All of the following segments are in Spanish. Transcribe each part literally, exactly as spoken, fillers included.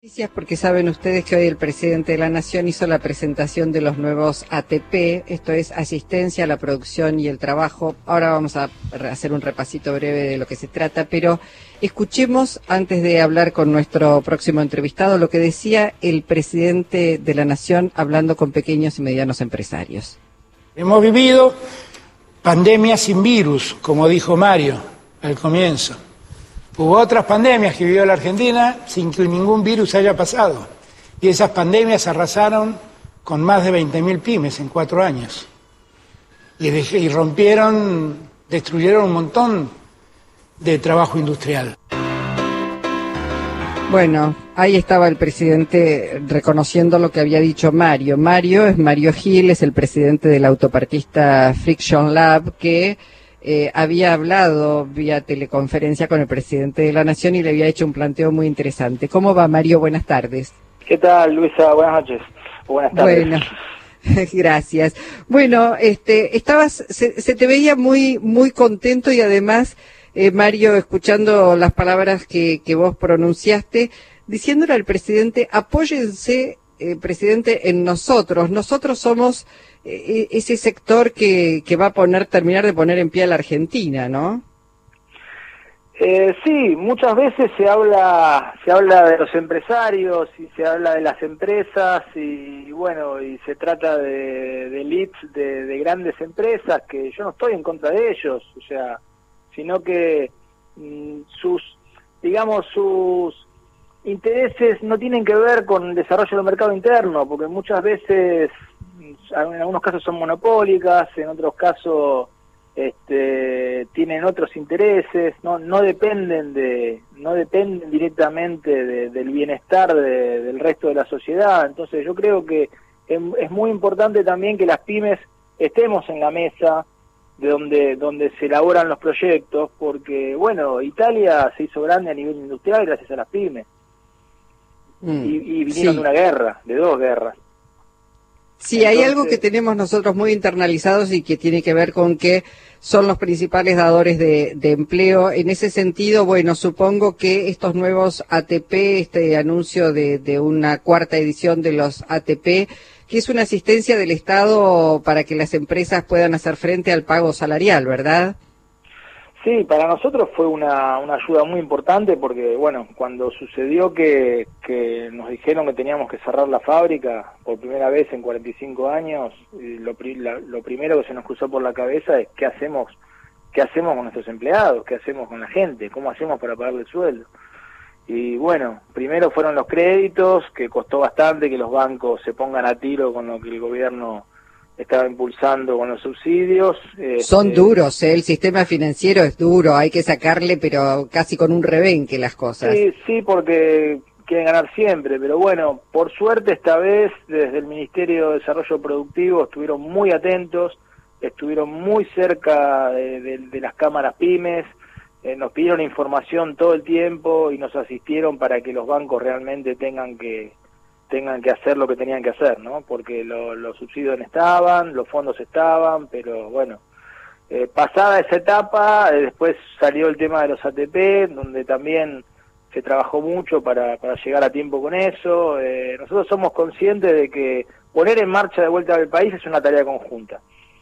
Noticias porque saben ustedes que hoy el presidente de la Nación hizo la presentación de los nuevos A T P, esto es asistencia a la producción y el trabajo. Ahora vamos a hacer un repasito breve de lo que se trata, pero escuchemos antes de hablar con nuestro próximo entrevistado lo que decía el presidente de la Nación hablando con pequeños y medianos empresarios. Hemos vivido pandemias sin virus, como dijo Mario al comienzo. Hubo otras pandemias que vivió la Argentina sin que ningún virus haya pasado. Y esas pandemias arrasaron con más de veinte mil pymes en cuatro años. Y, dej- y rompieron, destruyeron un montón de trabajo industrial. Bueno, ahí estaba el presidente reconociendo lo que había dicho Mario. Mario es Mario Gil, es el presidente del autopartista Friction Lab, que eh, había hablado vía teleconferencia con el presidente de la Nación y le había hecho un planteo muy interesante. ¿Cómo va, Mario? Buenas tardes. ¿Qué tal, Luisa? Buenas noches. Buenas tardes. Bueno, gracias. Bueno, este, estabas, se, se te veía muy, muy contento y además, eh, Mario, escuchando las palabras que, que vos pronunciaste, diciéndole al presidente, apóyense, eh, presidente, en nosotros. Nosotros somos eh, ese sector que, que va a poner, terminar de poner en pie a la Argentina, ¿no? Eh, sí, muchas veces se habla, se habla de los empresarios y se habla de las empresas y, y bueno, y se trata de, de leads de, de grandes empresas que yo no estoy en contra de ellos, o sea, sino que mm, sus, digamos, sus intereses no tienen que ver con el desarrollo del mercado interno, porque muchas veces, en algunos casos son monopólicas, en otros casos este, tienen otros intereses, no no dependen de no dependen directamente de, del bienestar de, del resto de la sociedad. Entonces yo creo que es, es muy importante también que las pymes estemos en la mesa de donde donde se elaboran los proyectos, porque bueno, Italia se hizo grande a nivel industrial gracias a las pymes. Mm, y, y vinieron sí. de una guerra, de dos guerras. Sí, hay Entonces, algo que tenemos nosotros muy internalizados y que tiene que ver con que son los principales dadores de, de empleo. En ese sentido, bueno, supongo que estos nuevos A T P, este anuncio de, de una cuarta edición de los A T P, que es una asistencia del Estado para que las empresas puedan hacer frente al pago salarial, ¿verdad? Sí, para nosotros fue una, una ayuda muy importante porque, bueno, cuando sucedió que, que nos dijeron que teníamos que cerrar la fábrica por primera vez en cuarenta y cinco años, lo, pri- la, lo primero que se nos cruzó por la cabeza es qué hacemos, qué hacemos con nuestros empleados, qué hacemos con la gente, cómo hacemos para pagarle el sueldo. Y bueno, primero fueron los créditos, que costó bastante que los bancos se pongan a tiro con lo que el gobierno estaba impulsando con los subsidios. Son este, duros, ¿eh? El sistema financiero es duro, hay que sacarle, pero casi con un rebenque las cosas. Sí, sí, porque quieren ganar siempre, pero bueno, por suerte esta vez desde el Ministerio de Desarrollo Productivo estuvieron muy atentos, estuvieron muy cerca de, de, de las cámaras pymes, eh, nos pidieron información todo el tiempo y nos asistieron para que los bancos realmente tengan que tengan que hacer lo que tenían que hacer, ¿no? Porque lo, los subsidios no estaban, los fondos estaban, pero bueno, eh, pasada esa etapa, eh, después salió el tema de los A T P, donde también se trabajó mucho para, para llegar a tiempo con eso. Eh, nosotros somos conscientes de que poner en marcha de vuelta al país es una tarea conjunta.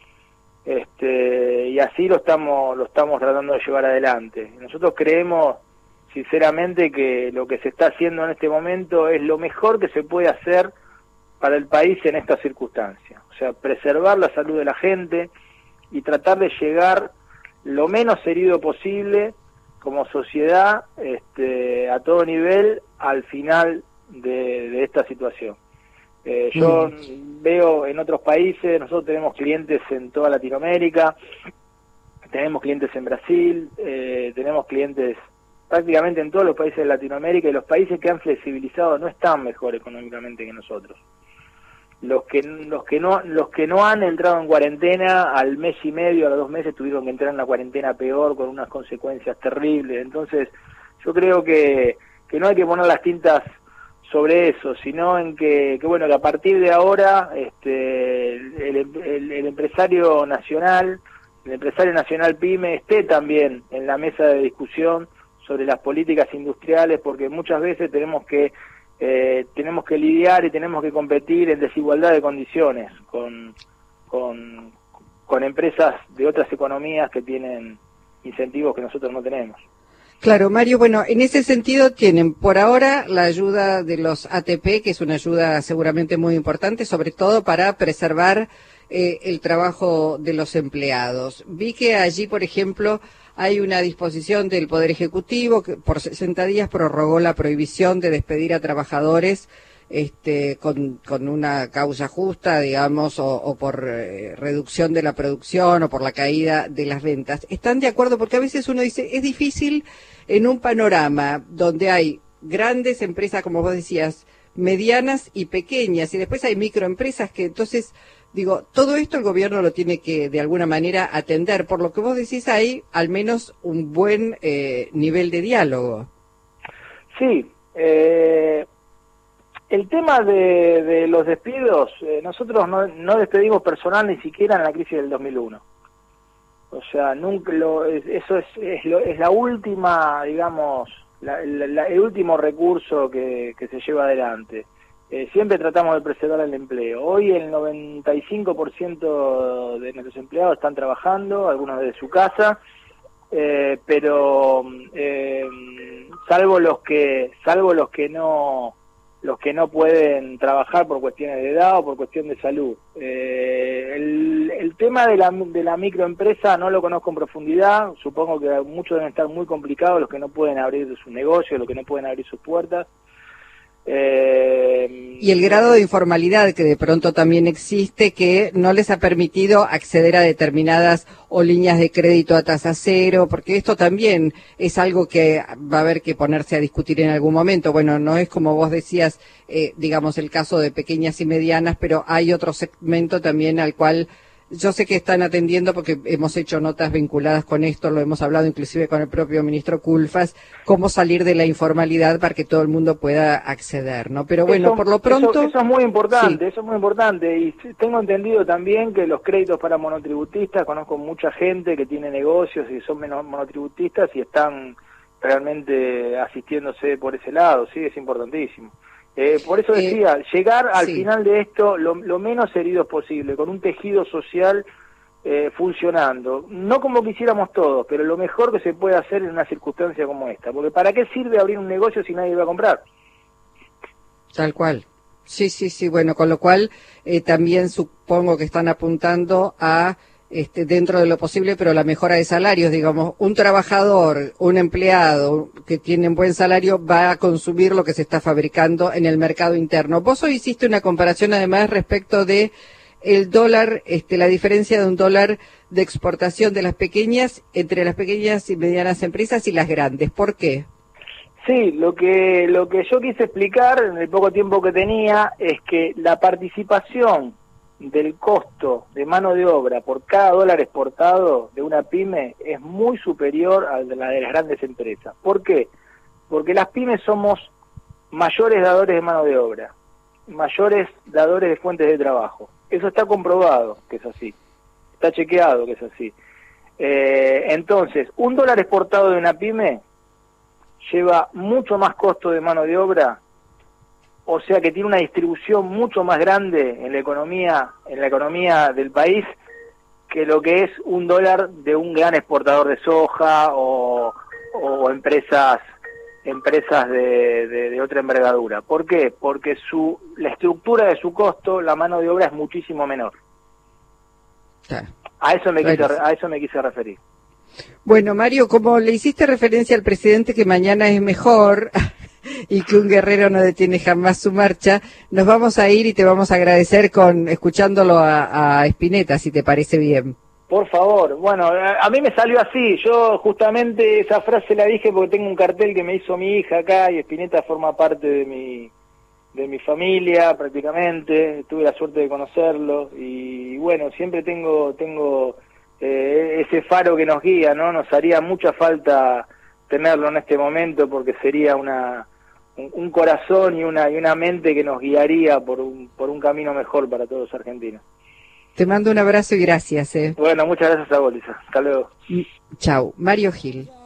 Este, y así lo estamos, lo estamos tratando de llevar adelante. Nosotros creemos sinceramente que lo que se está haciendo en este momento es lo mejor que se puede hacer para el país en estas circunstancias. O sea, preservar la salud de la gente y tratar de llegar lo menos herido posible como sociedad, este, a todo nivel, al final de, de esta situación. Eh, yo mm. veo en otros países, nosotros tenemos clientes en toda Latinoamérica, tenemos clientes en Brasil, eh, tenemos clientes prácticamente en todos los países de Latinoamérica, y los países que han flexibilizado no están mejor económicamente que nosotros. Los que los que no los que no han entrado en cuarentena al mes y medio, a los dos meses tuvieron que entrar en una cuarentena peor con unas consecuencias terribles. Entonces, yo creo que que no hay que poner las tintas sobre eso, sino en que, que bueno, que a partir de ahora este el, el, el empresario nacional, el empresario nacional pyme esté también en la mesa de discusión sobre las políticas industriales, porque muchas veces tenemos que eh, tenemos que lidiar y tenemos que competir en desigualdad de condiciones con, con, con empresas de otras economías que tienen incentivos que nosotros no tenemos. Claro, Mario, bueno, en ese sentido tienen por ahora la ayuda de los A T P, que es una ayuda seguramente muy importante, sobre todo para preservar eh, el trabajo de los empleados. Vi que allí, por ejemplo, hay una disposición del Poder Ejecutivo que por sesenta días prorrogó la prohibición de despedir a trabajadores este, con, con una causa justa, digamos, o, o por eh, reducción de la producción o por la caída de las ventas. ¿Están de acuerdo? Porque a veces uno dice, es difícil en un panorama donde hay grandes empresas, como vos decías, medianas y pequeñas, y después hay microempresas que entonces, digo, todo esto el gobierno lo tiene que de alguna manera atender. Por lo que vos decís, hay al menos un buen eh, nivel de diálogo. Sí, eh... el tema de, de los despidos, eh, nosotros no, no despedimos personal ni siquiera en la crisis del dos mil uno. O sea, nunca lo, eso es, es, lo, es la última, digamos, la, la, el último recurso que, que se lleva adelante. Eh, siempre tratamos de preservar el empleo. Hoy el noventa y cinco por ciento de nuestros empleados están trabajando, algunos desde su casa, eh, pero eh, salvo los que, salvo los que no los que no pueden trabajar por cuestiones de edad o por cuestión de salud. Eh, el, el tema de la, de la microempresa no lo conozco en profundidad, supongo que muchos deben estar muy complicados, los que no pueden abrir sus negocios, los que no pueden abrir sus puertas. Eh, y el grado de informalidad que de pronto también existe, que no les ha permitido acceder a determinadas o líneas de crédito a tasa cero, porque esto también es algo que va a haber que ponerse a discutir en algún momento. Bueno, no es como vos decías, eh, digamos, el caso de pequeñas y medianas, pero hay otro segmento también al cual yo sé que están atendiendo, porque hemos hecho notas vinculadas con esto, lo hemos hablado inclusive con el propio ministro Culfas, cómo salir de la informalidad para que todo el mundo pueda acceder, ¿no? Pero bueno, eso, por lo pronto... Eso, eso es muy importante, sí. eso es muy importante, y tengo entendido también que los créditos para monotributistas, conozco mucha gente que tiene negocios y son menos monotributistas y están realmente asistiéndose por ese lado, sí, es importantísimo. Eh, por eso decía, eh, llegar al sí. final de esto lo, lo menos heridos posible, con un tejido social eh, funcionando, no como quisiéramos todos, pero lo mejor que se puede hacer en una circunstancia como esta, porque ¿para qué sirve abrir un negocio si nadie va a comprar? Tal cual. Sí, sí, sí, bueno, con lo cual eh, también supongo que están apuntando a Este, dentro de lo posible, pero la mejora de salarios, digamos, un trabajador, un empleado que tiene un buen salario va a consumir lo que se está fabricando en el mercado interno. Vos hoy hiciste una comparación además respecto de el dólar, este, la diferencia de un dólar de exportación de las pequeñas, entre las pequeñas y medianas empresas y las grandes. ¿Por qué? Sí, lo que, lo que yo quise explicar en el poco tiempo que tenía es que la participación del costo de mano de obra por cada dólar exportado de una pyme es muy superior a la de las grandes empresas. ¿Por qué? Porque las pymes somos mayores dadores de mano de obra, mayores dadores de fuentes de trabajo. Eso está comprobado que es así, está chequeado que es así. Eh, entonces, un dólar exportado de una pyme lleva mucho más costo de mano de obra, o sea que tiene una distribución mucho más grande en la economía, en la economía del país, que lo que es un dólar de un gran exportador de soja o, o empresas empresas de, de, de otra envergadura. ¿Por qué? Porque su la estructura de su costo, la mano de obra es muchísimo menor. Claro. A eso me quise, a eso me quise referir. Bueno, Mario, como le hiciste referencia al presidente que mañana es mejor y que un guerrero no detiene jamás su marcha, nos vamos a ir y te vamos a agradecer con escuchándolo a, a Spinetta, si te parece bien. Por favor, bueno, a mí me salió así, yo justamente esa frase la dije porque tengo un cartel que me hizo mi hija acá y Spinetta forma parte de mi de mi familia prácticamente, tuve la suerte de conocerlo y bueno, siempre tengo tengo eh, ese faro que nos guía, ¿no? Nos haría mucha falta tenerlo en este momento porque sería una un, un corazón y una y una mente que nos guiaría por un por un camino mejor para todos los argentinos. Te mando un abrazo y gracias. Eh. Bueno, muchas gracias a vos, Lisa. Hasta luego. Chau. Mario Gil.